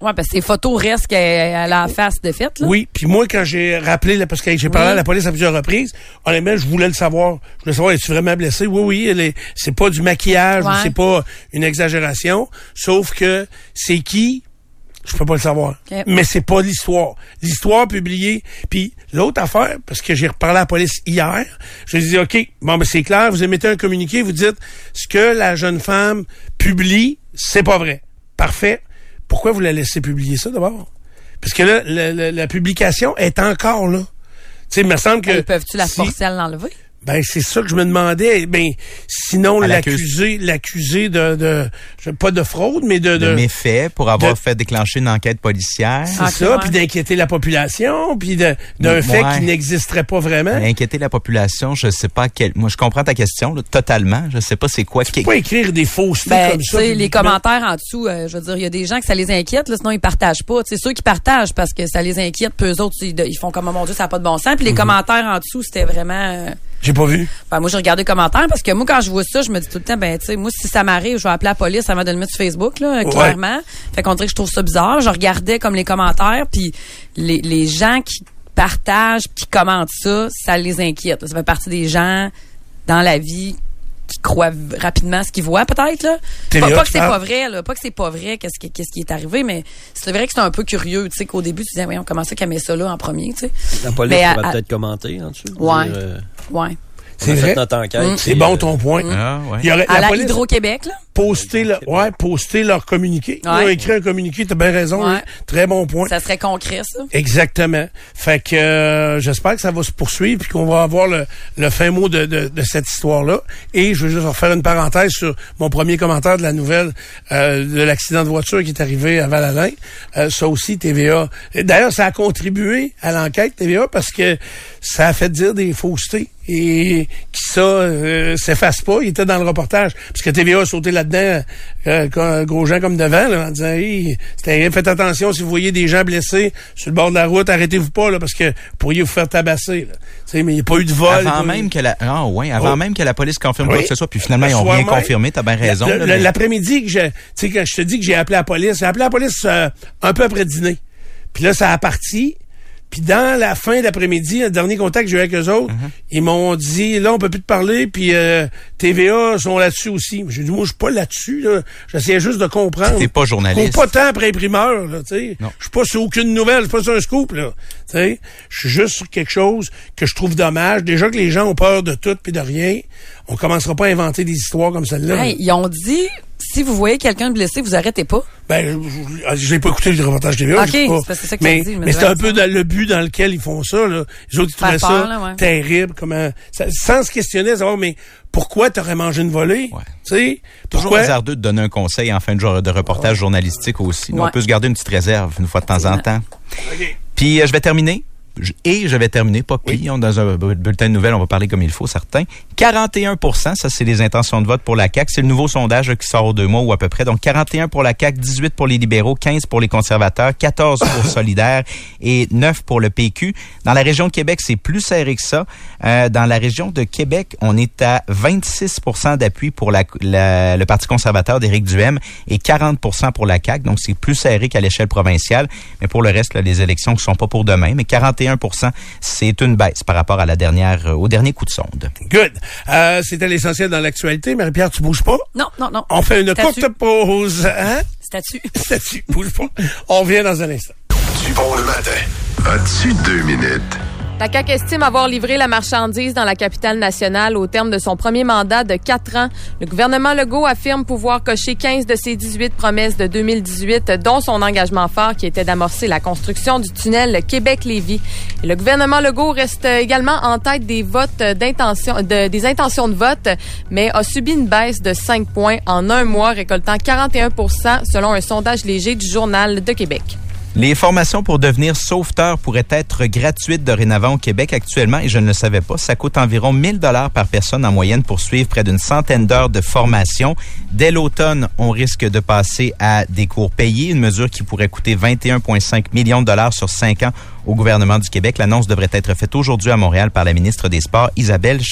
Ouais, parce que ces photos restent qu'elle a la face de fête, là. Oui, puis moi, quand j'ai rappelé, là, parce que j'ai parlé oui. à la police à plusieurs reprises, honnêtement, je voulais le savoir. Je voulais savoir, es-tu vraiment blessé? Oui, oui, elle est, c'est pas du maquillage, ouais. c'est pas une exagération, sauf que c'est qui? Je peux pas le savoir. Okay. Mais c'est pas l'histoire. L'histoire publiée. Puis l'autre affaire, parce que j'ai reparlé à la police hier, je lui ai dit, OK, bon, ben c'est clair, vous émettez un communiqué, vous dites, ce que la jeune femme publie, c'est pas vrai. Parfait. Pourquoi vous la laissez publier ça d'abord? Parce que là, la, la, la publication est encore là. Tu sais, il me semble que... Et peuvent-tu la forcer à l'enlever? Ben, c'est ça que je me demandais. Ben, sinon, l'accuser, l'accuser de, de, de, pas de fraude, mais de... De, de méfait pour avoir de, fait déclencher une enquête policière. C'est okay, ça, ouais. puis d'inquiéter la population, puis d'un ouais. fait qui n'existerait pas vraiment. Inquiéter la population, je sais pas quel... Moi, je comprends ta question, là, totalement. Je sais pas c'est quoi... Tu peux pas écrire des faussetés ben, comme ça. Les commentaires en dessous, euh, je veux dire, il y a des gens que ça les inquiète, là, sinon ils partagent pas. C'est ceux qui partagent parce que ça les inquiète, puis eux autres, ils, ils font comme, oh mon Dieu, ça n'a pas de bon sens. Puis les mm-hmm. commentaires en dessous, c'était vraiment... Euh, J'ai pas vu. Ben, moi, j'ai regardé les commentaires parce que moi, quand je vois ça, je me dis tout le temps, ben, tu sais, moi, si ça m'arrive, je vais appeler la police avant de le mettre sur Facebook, là, ouais. clairement. Fait qu'on dirait que je trouve ça bizarre. Je regardais comme les commentaires, puis les, les gens qui partagent, qui commentent ça, ça les inquiète. Ça fait partie des gens dans la vie qui croient rapidement ce qu'ils voient, peut-être, là. Pas, pas que c'est pas vrai, là. Pas que c'est pas vrai, qu'est-ce qui, qu'est-ce qui est arrivé, mais c'est vrai que c'est un peu curieux, tu sais, qu'au début, tu disais, voyons, comment ça qu'elle met ça là en premier, tu sais. La police mais pourrait à, peut-être à... commenter en dessous. Ouais. Dire, euh... Ouais. C'est vrai. Notre enquête, mmh. C'est bon ton point. Mmh. Ah, ouais. Il y aurait, à la, la Hydro-Québec, là. Poster, le, ouais, poster leur communiqué. Ouais. Ils ont écrit un communiqué, t'as bien raison. Ouais. Hein? Très bon point. Ça serait concret, ça. Exactement. Fait que euh, j'espère que ça va se poursuivre puis qu'on va avoir le, le fin mot de, de, de cette histoire-là. Et je veux juste refaire une parenthèse sur mon premier commentaire de la nouvelle euh, de l'accident de voiture qui est arrivé à Val-Alain. Euh, ça aussi, T V A. D'ailleurs, ça a contribué à l'enquête T V A parce que ça a fait dire des faussetés. Et qui ça euh, s'efface pas. Il était dans le reportage. Parce que T V A a sauté là-dedans, euh, gros gens comme devant, là, en disant hey, c'est terrible, faites attention si vous voyez des gens blessés sur le bord de la route, arrêtez-vous pas là, parce que vous pourriez vous faire tabasser. Là. Mais il n'y a pas eu de vol. Avant même que la ah, ouais, avant oh. même que la police confirme oui. quoi que ce soit, puis finalement, le ils ont rien confirmé, t'as bien raison. Le, là, le, mais... L'après-midi, que je, tu sais, quand je te dis que j'ai appelé la police, j'ai appelé la police euh, un peu après dîner. Puis là, ça a parti. Puis dans la fin d'après-midi, le dernier contact que j'ai eu avec eux autres, uh-huh. ils m'ont dit, là, on peut plus te parler, puis euh, T V A sont là-dessus aussi. J'ai dit, moi, je suis pas là-dessus, là. J'essayais juste de comprendre. T'es pas journaliste. Je suis pas tant après imprimeur, là, tu sais. Je suis pas sur aucune nouvelle, je suis pas sur un scoop, là. Tu sais, je suis juste sur quelque chose que je trouve dommage. Déjà que les gens ont peur de tout puis de rien, on commencera pas à inventer des histoires comme celle-là. Hey, ils ont dit... Si vous voyez quelqu'un de blessé, vous arrêtez pas? Ben, je n'ai pas écouté le reportage T V A. OK, c'est, pas... c'est ça que mais, tu dis. Mais c'est un peu dans le but dans lequel ils font ça, là. Les autres, ils trouvaient ça là, ouais. terrible, comment, ça, sans se questionner, savoir, mais pourquoi t'aurais mangé une volée? Ouais. Tu sais? Toujours hasardeux de donner un conseil en fin de, genre de reportage ouais. journalistique aussi. Ouais. On peut se garder une petite réserve une fois de temps en temps. Okay. Puis, euh, je vais terminer. Et je vais terminer, pas pire, oui. dans un bulletin de nouvelles, on va parler comme il faut, certains. quarante et un pour cent, ça c'est les intentions de vote pour la C A Q. C'est le nouveau sondage là, qui sort aux deux mois ou à peu près. Donc quarante et un pour la C A Q, dix-huit pour les libéraux, quinze pour les conservateurs, quatorze pour Solidaire et neuf pour le P Q. Dans la région de Québec, c'est plus serré que ça. Euh, dans la région de Québec, on est à vingt-six pour cent d'appui pour la, la, le Parti conservateur d'Éric Duhem et quarante pour cent pour la C A Q. Donc c'est plus serré qu'à l'échelle provinciale. Mais pour le reste, là, les élections ne sont pas pour demain. Mais quarante et un pour cent, c'est une baisse par rapport à la dernière, au dernier coup de sonde. Good. Euh, c'était l'essentiel dans l'actualité. Marie-Pierre, tu bouges pas? Non, non, non. On fait une Statue. courte pause. Hein? Statue. Statue. Bouge pas. On revient dans un instant. Du bon le matin. As-tu deux minutes? La C A Q estime avoir livré la marchandise dans la capitale nationale au terme de son premier mandat de quatre ans. Le gouvernement Legault affirme pouvoir cocher quinze de ses dix-huit promesses de deux mille dix-huit, dont son engagement phare qui était d'amorcer la construction du tunnel Québec-Lévis. Et le gouvernement Legault reste également en tête des votes d'intention, de, des intentions de vote, mais a subi une baisse de cinq points en un mois, récoltant quarante et un pour cent selon un sondage léger du Journal de Québec. Les formations pour devenir sauveteur pourraient être gratuites dorénavant au Québec actuellement, et je ne le savais pas. Ça coûte environ mille dollars par personne en moyenne pour suivre près d'une centaine d'heures de formation. Dès l'automne, on risque de passer à des cours payés, une mesure qui pourrait coûter vingt et un virgule cinq millions de dollars sur cinq ans au gouvernement du Québec. L'annonce devrait être faite aujourd'hui à Montréal par la ministre des Sports, Isabelle Charret.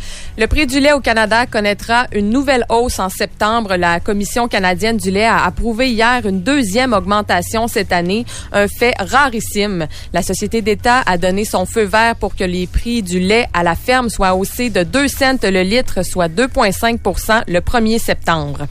Le prix du lait au Canada connaîtra une nouvelle hausse en septembre. La Commission canadienne du lait a approuvé hier une deuxième augmentation cette année, un fait rarissime. La Société d'État a donné son feu vert pour que les prix du lait à la ferme soient haussés de deux cents le litre, soit deux virgule cinq pour cent le premier septembre.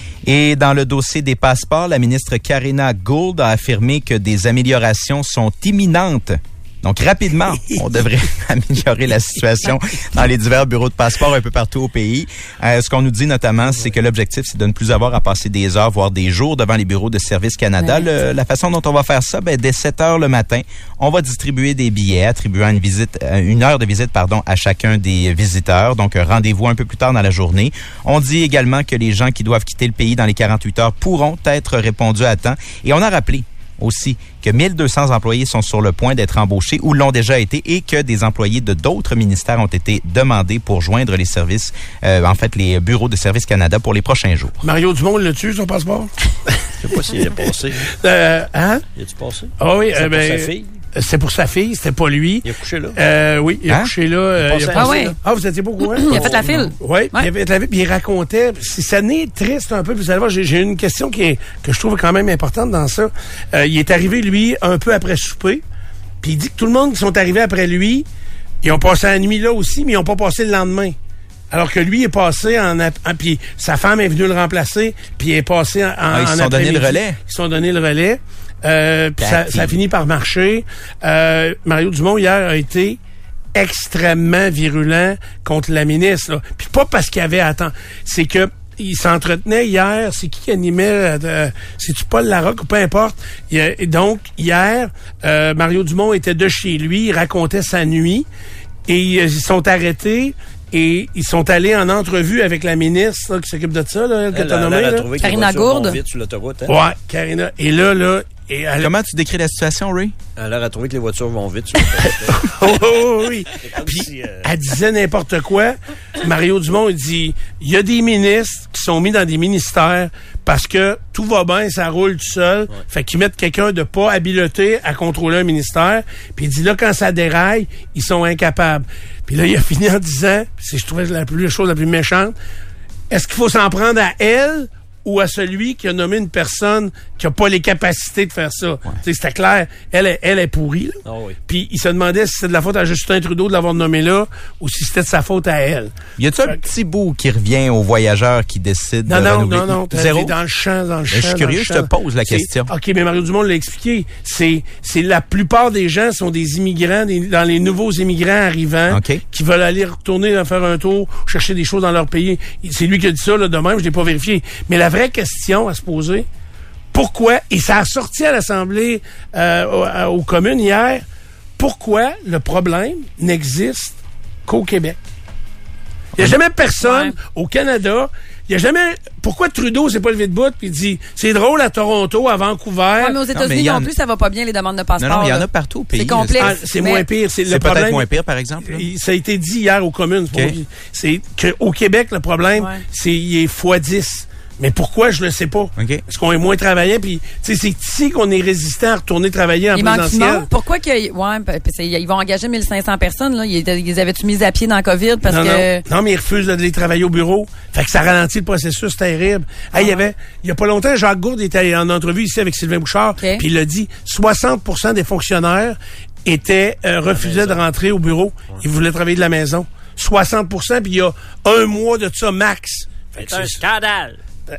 Et dans le dossier des passeports, la ministre Karina Gould a affirmé que des améliorations sont imminentes. Donc, rapidement, on devrait améliorer la situation dans les divers bureaux de passeport un peu partout au pays. Euh, ce qu'on nous dit notamment, c'est que l'objectif, c'est de ne plus avoir à passer des heures, voire des jours devant les bureaux de Service Canada. Le, la façon dont on va faire ça, ben, dès sept heures le matin, on va distribuer des billets attribuant une visite, une heure de visite, pardon, à chacun des visiteurs. Donc, rendez-vous un peu plus tard dans la journée. On dit également que les gens qui doivent quitter le pays dans les quarante-huit heures pourront être répondus à temps. Et on a rappelé aussi que mille deux cents employés sont sur le point d'être embauchés ou l'ont déjà été et que des employés de d'autres ministères ont été demandés pour joindre les services, euh, en fait, les bureaux de Service Canada pour les prochains jours. Mario Dumont, il l'a-tu, son passeport? Je sais pas s'il est passé. Euh, hein? Il a-tu passé? Ah oui, c'est euh, pour ben, sa fille. C'était pour sa fille, c'était pas lui. Il a couché là. Euh, oui, il a hein? couché là. Euh, il a il a passé ah, ouais. là. Ah, vous étiez pas au courant? Il a fait la file. Oui, Ouais. il a fait la file, puis il racontait. Si ça n'est triste un peu, puis vous allez voir, j'ai, j'ai une question qui est, que je trouve quand même importante dans ça. Euh, il est arrivé, lui, un peu après souper, puis il dit que tout le monde qui sont arrivés après lui, ils ont passé la nuit là aussi, mais ils n'ont pas passé le lendemain. Alors que lui est passé en, en puis sa femme est venue le remplacer, puis il est passé en, ah, ils en se sont donné le relais. Ils se sont donné le relais. Euh, puis ça, ça a fini par marcher. Euh, Mario Dumont, hier, a été extrêmement virulent contre la ministre. Là. Puis pas parce qu'il avait à attendre. C'est que il s'entretenait hier. C'est qui qui animait? Euh, c'est-tu Paul Larocque ou peu importe? Il, et donc, hier, euh, Mario Dumont était de chez lui. Il racontait sa nuit. Et ils sont arrêtés. Et ils sont allés en entrevue avec la ministre là, qui s'occupe de ça, là, que t'as nommé. Karina Gourde. Vite sur l'autoroute, hein? Ouais, Karina. Et là, là... Et elle... Comment tu décris la situation, Ray? Elle a trouvé que les voitures vont vite sur l'autoroute. oh, oh, oui. Puis, si, euh... elle disait n'importe quoi. Mario Dumont, il dit, il y a des ministres qui sont mis dans des ministères parce que tout va bien, ça roule tout seul. Ouais. Fait qu'ils mettent quelqu'un de pas habilité à contrôler un ministère. Puis il dit, là, quand ça déraille, ils sont incapables. Puis là, il a fini en disant, c'est, je trouvais la, plus, la chose la plus méchante, est-ce qu'il faut s'en prendre à elle ou à celui qui a nommé une personne qui a pas les capacités de faire ça? Ouais. Tu sais, c'était clair. Elle est, elle est pourrie, là. Oh oui. Puis il se demandait si c'était de la faute à Justin Trudeau de l'avoir nommé là ou si c'était de sa faute à elle. Y a-tu un petit bout qui revient aux voyageurs qui décident non, de non, renouveler? Non, non, non. Zéro? Dans le champ, dans le champ. Je suis curieux, je te pose la question. OK, mais Mario Dumont l'a expliqué. C'est, c'est la plupart des gens sont des immigrants, des, dans les nouveaux immigrants arrivants okay. qui veulent aller retourner faire un tour, chercher des choses dans leur pays. C'est lui qui a dit ça, là, de même, je l'ai pas vérifié. Mais la vraie question à se poser, pourquoi, et ça a sorti à l'Assemblée euh, aux, aux communes hier, pourquoi le problème n'existe qu'au Québec? Il n'y a jamais personne ouais. au Canada. Il n'y a jamais... Pourquoi Trudeau s'est pas levé de bout puis dit c'est drôle à Toronto, à Vancouver. Ouais, mais aux États-Unis non, non plus, ça va pas bien les demandes de passeport. Non, non, il y en a partout au pays. C'est complexe. Ah, c'est mais... moins pire. C'est, c'est le peut-être problème, moins pire, par exemple. Là. Ça a été dit hier aux communes. Okay. C'est qu'au Québec, le problème, ouais. c'est il est fois dix. Mais pourquoi, je le sais pas. Okay. Parce qu'on est moins travaillant, puis c'est ici qu'on est résistant à retourner travailler en il présentiel. Pourquoi qu'ils ouais, ils vont engager mille cinq cents personnes, là? Ils, ils avaient-tu mis à pied dans la COVID parce non, que... Non. non, mais ils refusent de les travailler au bureau. Fait que ça ralentit le processus terrible. Ah, hey, il y avait, il y a pas longtemps, Jacques Gourde était en entrevue ici avec Sylvain Bouchard, okay. puis il a dit soixante pour cent des fonctionnaires étaient euh, refusaient de rentrer au bureau. Ils voulaient travailler de la maison. soixante pour cent, puis il y a un mois de ça max. Fait que c'est un scandale.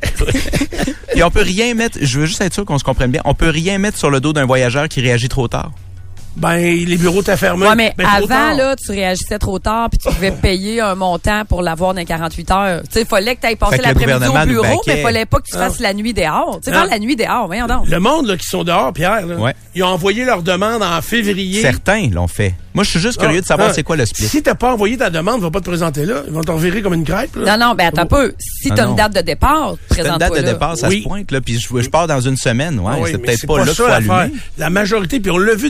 Et on peut rien mettre, je veux juste être sûr qu'on se comprenne bien, on peut rien mettre sur le dos d'un voyageur qui réagit trop tard. Ben, les bureaux t'ont fermé. Ouais, mais ben, avant, là, tu réagissais trop tard puis tu pouvais payer un montant pour l'avoir dans quarante-huit heures. Tu sais, il fallait que tu ailles passer l'après-midi au bureau, mais il fallait pas que tu fasses ah. la nuit dehors. Tu sais, faire la nuit dehors, voyons donc. Le monde, là, qui sont dehors, Pierre, là, ouais. ils ont envoyé leur demande en février. Certains l'ont fait. Moi, je suis juste curieux ah, de savoir ah, c'est quoi le split. Si t'as pas envoyé ta demande, va pas te présenter là. Ils vont t'en virer comme une crêpe, là. Non, non, ben attends un peu. Si t'as une date de départ, présente-toi là. Une date de départ, ça oui. se pointe, là, puis je, je pars dans une semaine, ouais. Ah oui, c'est peut-être c'est pas, pas là qu'il faut allumer. La majorité, puis on l'a vu dans nos, les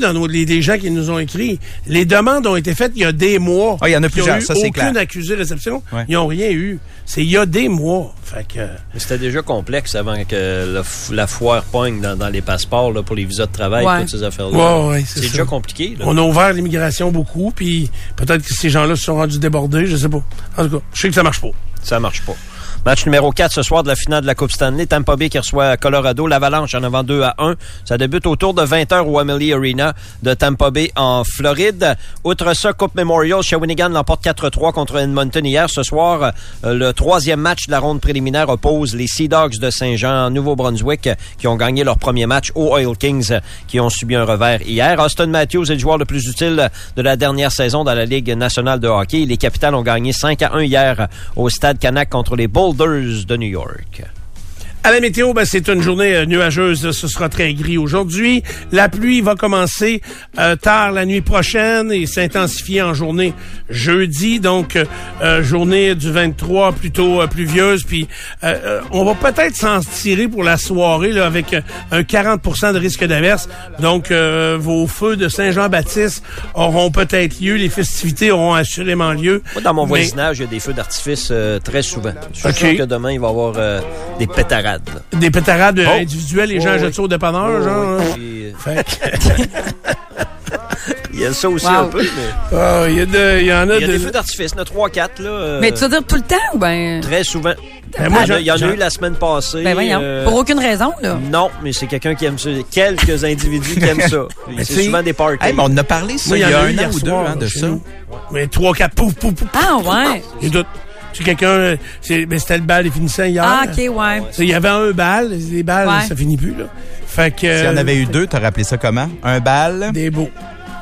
des gens qui nous ont écrit. Les demandes ont été faites il y a des mois. Ah, il y en a plusieurs, eu ça c'est aucune clair. accusé réception. Ouais. Ils n'ont rien eu. C'est il y a des mois. Fait que... Mais c'était déjà complexe avant que le f- la foire pogne dans, dans les passeports là, pour les visas de travail, Ouais. toutes ces affaires-là. Ouais, ouais, c'est c'est ça. déjà compliqué. Là. On a ouvert l'immigration beaucoup, puis peut-être que ces gens-là se sont rendus débordés, je sais pas. En tout cas, je sais que ça marche pas. Ça marche pas. Match numéro quatre ce soir de la finale de la Coupe Stanley. Tampa Bay qui reçoit Colorado. L'Avalanche en avant deux à un. Ça débute autour de vingt heures au Amalie Arena de Tampa Bay en Floride. Outre ça, Coupe Memorial, Shawinigan l'emporte quatre trois contre Edmonton hier. Ce soir, euh, le troisième match de la ronde préliminaire oppose les Sea Dogs de Saint-Jean en Nouveau-Brunswick qui ont gagné leur premier match aux Oil Kings qui ont subi un revers hier. Austin Matthews est le joueur le plus utile de la dernière saison dans la Ligue nationale de hockey. Les Capitals ont gagné cinq à un hier au Stade Canac contre les Bulls de New York. À la météo, ben, c'est une journée euh, nuageuse. Ce sera très gris aujourd'hui. La pluie va commencer euh, tard la nuit prochaine et s'intensifier en journée jeudi. Donc, euh, journée du vingt-trois plutôt euh, pluvieuse. Puis, euh, euh, on va peut-être s'en tirer pour la soirée là, avec euh, un quarante pour cent de risque d'averse. Donc, euh, vos feux de Saint-Jean-Baptiste auront peut-être lieu. Les festivités auront assurément lieu. Moi, dans mon Mais- voisinage, il y a des feux d'artifice euh, très souvent. Je suis OK. sûr que demain, il va y avoir euh, des pétarades. Là. Des pétarades Oh. individuelles, les gens Oh, jettent oui. ça au dépanneur, Oh, genre. oui. hein. Puis, Fait que- il y a ça aussi Wow. un peu, mais Ah, il y, a de- il y en a il y a de... des feux d'artifice, il y en a trois quatre, là. euh, Mais tu veux dire tout le temps ou ben... Très souvent. Ben, moi, il y en a- il y en a j'en- eu la semaine passée. Ben voyons. euh, Pour aucune raison, là. Non, mais c'est quelqu'un qui aime ça. Quelques individus qui aiment ça. Mais C'est tu sais- souvent des parties. Hey, mais on en a parlé ça Moi, il y a eu un hier an ou deux soir, hein, de chez ça. nous. Mais trois, quatre, pouf, pouf, pouf. Ah, ouais. J'ai tout. C'est quelqu'un, euh, c'est, ben, c'était le bal des finissants hier. Ah, OK, ouais. Il y avait un bal, les balles, Ouais. ça finit plus, là. Fait que. S'il y en avait eu deux, t'aurais appelé ça comment? Un bal? Des beaux.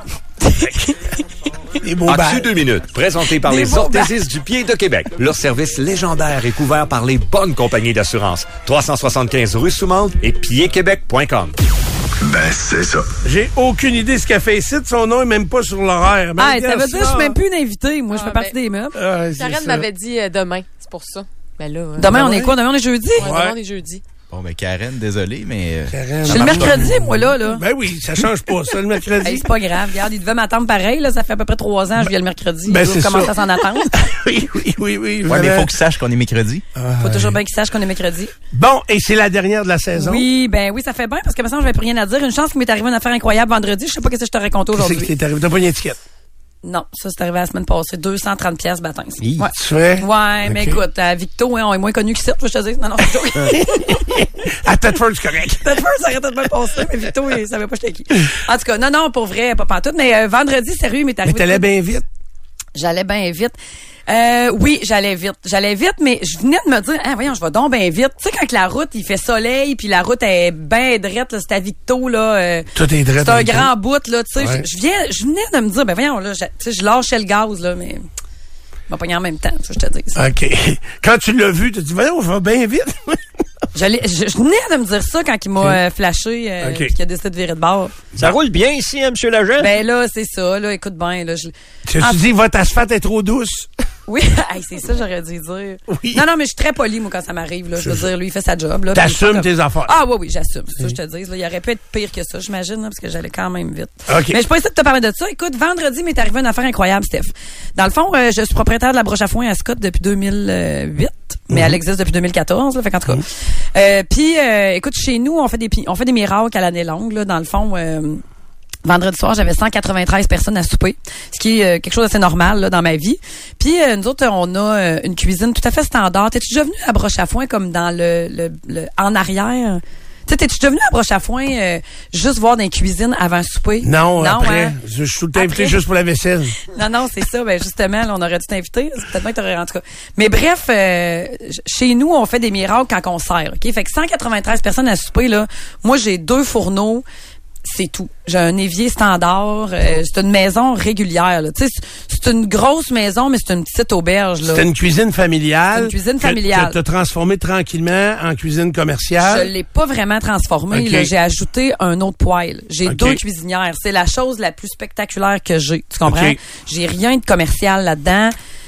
Des beaux En dessus balles. deux minutes, présenté par Des les beaux orthésistes du pied de Québec. Leur service légendaire est couvert par les bonnes compagnies d'assurance. trois cent soixante-quinze rue Soumande et pied québec point com. Ben, c'est ça. J'ai aucune idée ce qu'elle fait ici. Son nom est même pas sur l'horaire. Mais Ah, ça regarde veut dire que je suis même plus une invitée. Moi, je Ah, fais partie ben- des meubles. Ah, c'est Karen ça. m'avait dit euh, demain, c'est pour ça. Mais là, euh, Demain, on ouais. est quoi? Demain, on est jeudi? ouais, Ouais. demain, on est jeudi. Bon, ben Karen, désolé, mais... euh, Karen, C'est ça le marche mercredi, pas. moi, là, là. Ben oui, ça change pas, ça, le mercredi. Hey, c'est pas grave. Regarde, il devait m'attendre pareil, là. Ça fait à peu près trois ans, je viens le mercredi. Ben, Il c'est doit commencer ça. à s'en attendre. oui, oui, oui, oui. Ouais, mais vraiment. il faut qu'ils sachent qu'on est mercredi. Faut toujours bien qu'ils sachent qu'on est mercredi. Bon, et c'est la dernière de la saison. Oui, ben oui, ça fait bien parce que maintenant, je n'avais plus rien à dire. Une chance qu'il m'est arrivé une affaire incroyable vendredi. Je sais pas qu'est-ce que je te raconte Qu'est-ce qui aujourd'hui. t'est arrivé? T'as pas une étiquette. Non, ça, c'est arrivé la semaine passée. deux cent trente pièces bâtons. Hi. Ouais. Tu fais? Ouais, mais Ok. écoute, à Victo, hein, on est moins connu qu'ici, je te dis. Non, non, c'est joke. À Thetford, c'est correct. Peut-être ça arrêtait de bien passer, mais Victo, il savait pas j'étais qui. En tout cas, non, non, pour vrai, pas pantoute. Mais euh, vendredi, sérieux, il m'est Mais arrivé. t'allais bien vite. J'allais bien vite. Euh, oui, j'allais vite. J'allais vite, mais je venais de me dire, ah, voyons, je vais donc bien vite. Tu sais, quand la route, il fait soleil, puis la route est bien drette, là, c'est à Victo, là. euh, Tout est drette c'est un avec grand bout, là, tu sais. Ouais. Je je viens, je venais de me dire, ben voyons, là, je- tu sais, je lâchais le gaz, là, mais... Je vais pogner en même temps, ça, je te dis. OK. Quand tu l'as vu, tu te dis, voyons, je vais bien vite. J'allais, je, je venais de me dire ça quand il m'a euh, flashé, euh, Ok. puis qu'il a décidé de virer de bord. Ça roule bien ici, hein, M. Lejeune? Ben là, c'est ça, là, écoute bien, là, je... Tu Ah, te dis, votre asphalte est trop douce. Oui, hey, c'est ça, j'aurais dû dire. Oui. Non, non, mais je suis très poli, moi, quand ça m'arrive, là. Je veux dire, lui, il fait sa job, là. T'assumes puis il est pas tes comme- affaires. Ah, oui, oui, j'assume. C'est ça, je te dis. Là, il aurait pu être pire que ça, j'imagine, là, parce que j'allais quand même vite. OK. Mais je peux essayer de te parler de ça. Écoute, vendredi, m'est arrivé une affaire incroyable, Steph. Dans le fond, euh, je suis propriétaire de la broche à foin à Scott depuis deux mille huit, mais elle existe depuis deux mille quatorze, là. Fait qu'en tout cas. Euh, puis, euh, écoute, chez nous, on fait des, pi- on fait des miracles à l'année longue, là. Dans le fond, euh, vendredi soir, j'avais cent quatre-vingt-treize personnes à souper, ce qui est euh, quelque chose d'assez normal là, dans ma vie. Puis euh, nous autres, on a euh, une cuisine tout à fait standard. T'es-tu déjà venu à broche à foin comme dans le, le, le en arrière? Tu sais, t'es-tu déjà venu à broche à foin euh, juste voir dans les cuisines avant le souper? Non, après. hein? Je, je suis tout invité Après. juste pour la vaisselle. Non, non, c'est ça. Ben justement, là, on aurait dû t'inviter. C'est peut-être bien que t'aurais en tout cas. Mais bref, euh, chez nous, on fait des miracles quand on sert. Ok, fait que cent quatre-vingt-treize personnes à souper là. Moi, j'ai deux fourneaux. C'est tout. J'ai un évier standard. Euh, c'est une maison régulière. Là. Tu sais, c'est- c'est une grosse maison, mais c'est une petite auberge. Là. C'était une cuisine familiale. C'est une cuisine que- familiale. Que t'as transformée tranquillement en cuisine Je commerciale. l'ai pas vraiment transformé. Ok. là. J'ai ajouté un autre poêle. J'ai Ok. deux cuisinières. C'est la chose la plus spectaculaire que j'ai. Tu comprends? Ok. J'ai rien de commercial là-dedans.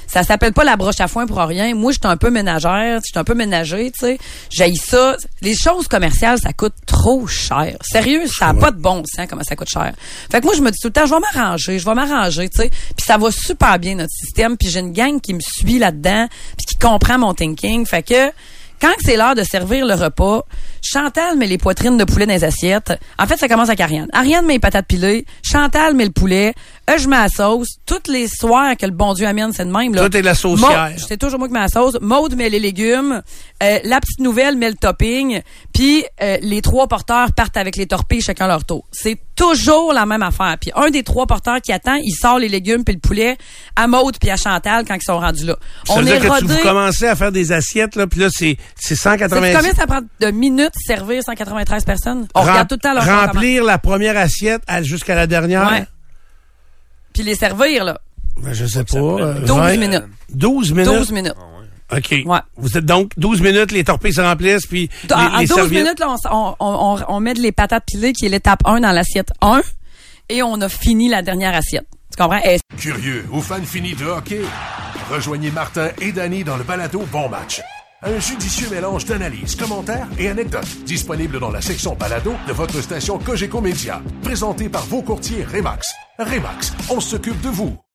Ça s'appelle pas la broche à foin pour rien. Moi, je suis un peu ménagère, je suis un peu ménager, tu sais. J'haïs ça. Les choses commerciales, ça coûte trop cher. Sérieux, ça a pas de bon sens comment ça coûte cher. Fait que moi, je me dis tout le temps, je vais m'arranger, je vais m'arranger, tu sais. Puis ça va super bien, notre système. Puis j'ai une gang qui me suit là-dedans, puis qui comprend mon thinking. Fait que quand c'est l'heure de servir le repas, Chantal met les poitrines de poulet dans les assiettes. En fait, ça commence avec Ariane. Ariane met les patates pilées. Chantal met le poulet. Euh, je mets la sauce. Toutes les soirs que le bon Dieu amène, c'est de même. Là. Toi, t'es la saucière. C'est toujours moi qui mets la sauce. Maude met les légumes. Euh, la petite nouvelle met le topping. Puis euh, les trois porteurs partent avec les torpilles chacun leur tour. C'est toujours la même affaire. Puis un des trois porteurs qui attend, il sort les légumes puis le poulet à Maude puis à Chantal quand ils sont rendus là. Ça On veut est dire que rodé. tu vous commencez à faire des assiettes, là, puis là, c'est, c'est cent quatre-vingts... Combien ça prend de minutes servir cent quatre-vingt-treize personnes? On Rem- regarde tout le temps leur Remplir la première assiette à- jusqu'à la dernière? Ouais. Puis les servir, là. Ben, je sais pas. euh, douze vingt minutes. douze minutes? douze minutes. OK. Ouais. Vous êtes donc douze minutes, les torpilles se remplissent, puis En, les, en les douze serviettes- minutes, là, on, on, on, on met les patates pilées, qui est l'étape un dans l'assiette un, et on a fini la dernière assiette. Tu comprends? Et Curieux ou fan fini de hockey? Rejoignez Martin et Danny dans le balado Bon Match. Un judicieux mélange d'analyses, commentaires et anecdotes. Disponible dans la section balado de votre station Cogeco Média. Présenté par vos courtiers Remax. Remax, on s'occupe de vous.